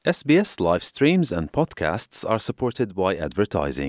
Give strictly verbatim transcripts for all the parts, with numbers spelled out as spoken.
S B S live streams and podcasts are supported by advertising.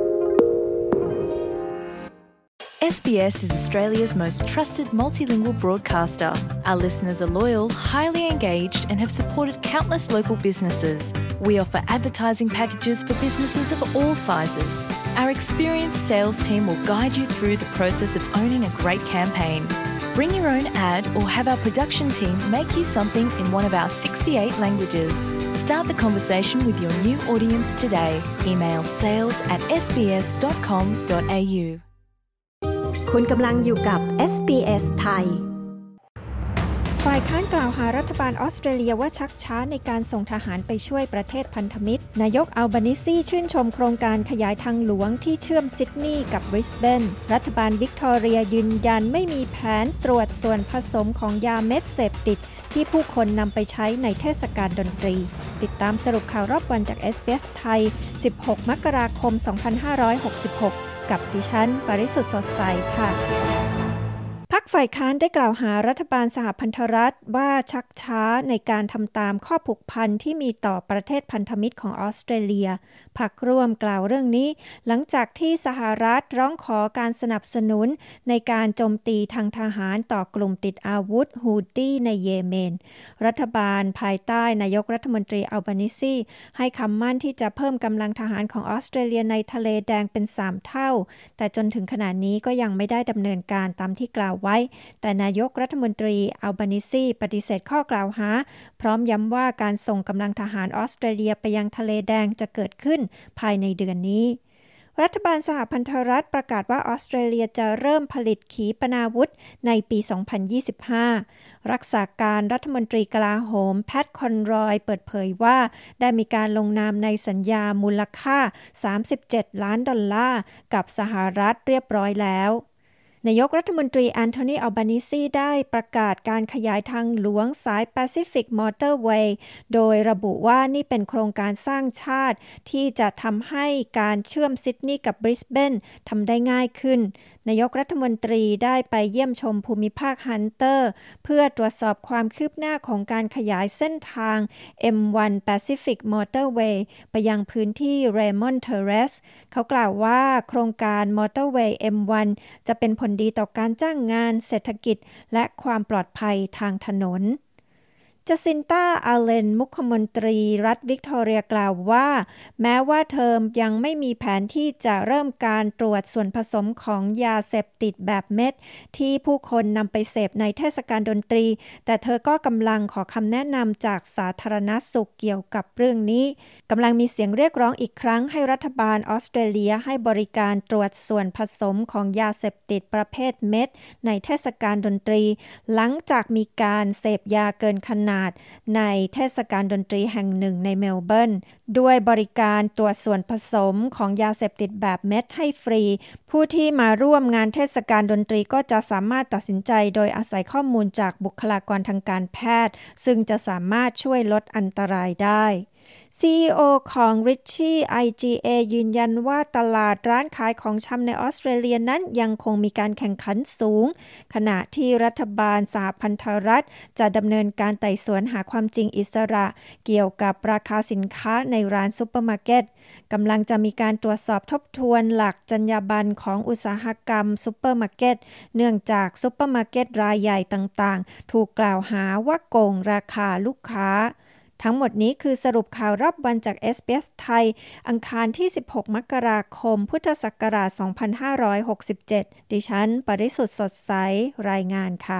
S B S is Australia's most trusted multilingual broadcaster. Our listeners are loyal, highly engaged, and have supported countless local businesses. We offer advertising packages for businesses of all sizes. Our experienced sales team will guide you through the process of owning a great campaign. Bring your own ad or have our production team make you something in one of our sixty-eight languages. Start the conversation with your new audience today. Email sales at s b s dot com dot a u คุณกำลังอยู่กับ เอส บี เอส ไทยฝ่ายค้านกล่าวหารัฐบาลออสเตรเลียว่าชักช้าในการส่งทหารไปช่วยประเทศพันธมิตรนายกอัลบานิซีชื่นชมโครงการขยายทางหลวงที่เชื่อมซิดนีย์กับบริสเบนรัฐบาลวิกตอเรียยืนยันไม่มีแผนตรวจส่วนผสมของยาเม็ดเสพติดที่ผู้คนนำไปใช้ในเทศกาลดนตรีติดตามสรุปข่าวรอบวันจาก เอส บี เอส ไทยสิบหกมกราคมสองพันห้าร้อยหกสิบหกกับดิฉันปริสุทธิ์สดใสค่ะพรรคฝ่ายค้านได้กล่าวหารัฐบาลสหพันธรัฐว่าชักช้าในการทำตามข้อผูกพันที่มีต่อประเทศพันธมิตรของออสเตรเลียพรรคร่วมกล่าวเรื่องนี้หลังจากที่สหรัฐร้องขอการสนับสนุนในการโจมตีทางทหารต่อกลุ่มติดอาวุธฮูตี้ในเยเมนรัฐบาลภายใต้นายกรัฐมนตรีอัลบานิซีให้คำมั่นที่จะเพิ่มกำลังทหารของออสเตรเลียในทะเลแดงเป็นสามเท่าแต่จนถึงขณะนี้ก็ยังไม่ได้ดำเนินการตามที่กล่าวไว้แต่นายกรัฐมนตรีอัลบานิซีปฏิเสธข้อกล่าวหาพร้อมย้ำว่าการส่งกำลังทหารออสเตรเลียไปยังทะเลแดงจะเกิดขึ้นภายในเดือนนี้รัฐบาลสหพันธรัฐประกาศว่าออสเตรเลียจะเริ่มผลิตขีปนาวุธในปีสองพันยี่สิบห้ารักษาการรัฐมนตรีกลาโหมแพทคอนรอยเปิดเผยว่าได้มีการลงนามในสัญญามูลค่าสามสิบเจ็ดล้านดอลลาร์กับสหรัฐเรียบร้อยแล้วนายกรัฐมนตรีแอนโทนี อัลบานิซีได้ประกาศการขยายทางหลวงสาย Pacific Motorway โดยระบุว่านี่เป็นโครงการสร้างชาติที่จะทำให้การเชื่อมซิดนีย์กับบริสเบนทำได้ง่ายขึ้นนายกรัฐมนตรีได้ไปเยี่ยมชมภูมิภาคฮันเตอร์เพื่อตรวจสอบความคืบหน้าของการขยายเส้นทาง เอ็ม วัน Pacific Motorway ไปยังพื้นที่ Raymond Terrace เขากล่าวว่าโครงการ Motorway เอ็ม วัน จะเป็นผลดีต่อการจ้างงานเศรษฐกิจและความปลอดภัยทางถนนจาซินตา อาเลนมุขมนตรีรัฐวิกตอเรียกล่าวว่าแม้ว่าเธอยังไม่มีแผนที่จะเริ่มการตรวจส่วนผสมของยาเสพติดแบบเม็ดที่ผู้คนนำไปเสพในเทศกาลดนตรีแต่เธอก็กำลังขอคำแนะนำจากสาธารณสุขเกี่ยวกับเรื่องนี้กำลังมีเสียงเรียกร้องอีกครั้งให้รัฐบาลออสเตรเลียให้บริการตรวจส่วนผสมของยาเสพติดประเภทเม็ดในเทศกาลดนตรีหลังจากมีการเสพยาเกินขนาดในเทศกาลดนตรีแห่งหนึ่งในเมลเบิร์นด้วยบริการตรวจส่วนผสมของยาเสพติดแบบเม็ดให้ฟรีผู้ที่มาร่วมงานเทศกาลดนตรีก็จะสามารถตัดสินใจโดยอาศัยข้อมูลจากบุคลากรทางการแพทย์ซึ่งจะสามารถช่วยลดอันตรายได้ ซี อี โอ ของ Ritchie ไอ จี เอ ยืนยันว่าตลาดร้านขายของชำในออสเตรเลียนั้นยังคงมีการแข่งขันสูงขณะที่รัฐบาลสหพันธรัฐจะดำเนินการไต่สวนหาความจริงอิสระเกี่ยวกับราคาสินค้าในร้านซุปเปอร์มาร์เก็ตกำลังจะมีการตรวจสอบทบทวนหลักจรรยาบรรณของอุตสาหกรรมซุปเปอร์มาร์เก็ตเนื่องจากซุปเปอร์มาร์เก็ตรายใหญ่ต่างๆถูกกล่าวหาว่าโกงราคาลูกค้าทั้งหมดนี้คือสรุปข่าวรอบวันจาก เอส บี เอส ไทยอังคารที่สิบหกมกราคมพุทธศักราชสองพันห้าร้อยหกสิบเจ็ดดิฉันปริสุทธิ์สดใสรายงานค่ะ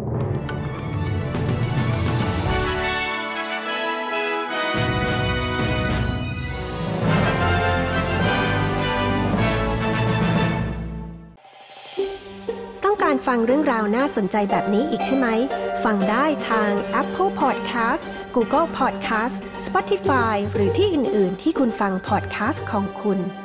ต้องการฟังเรื่องราวน่าสนใจแบบนี้อีกใช่ไหมฟังได้ทาง Apple Podcast Google Podcast Spotify หรือที่อื่นๆที่คุณฟัง podcast ของคุณ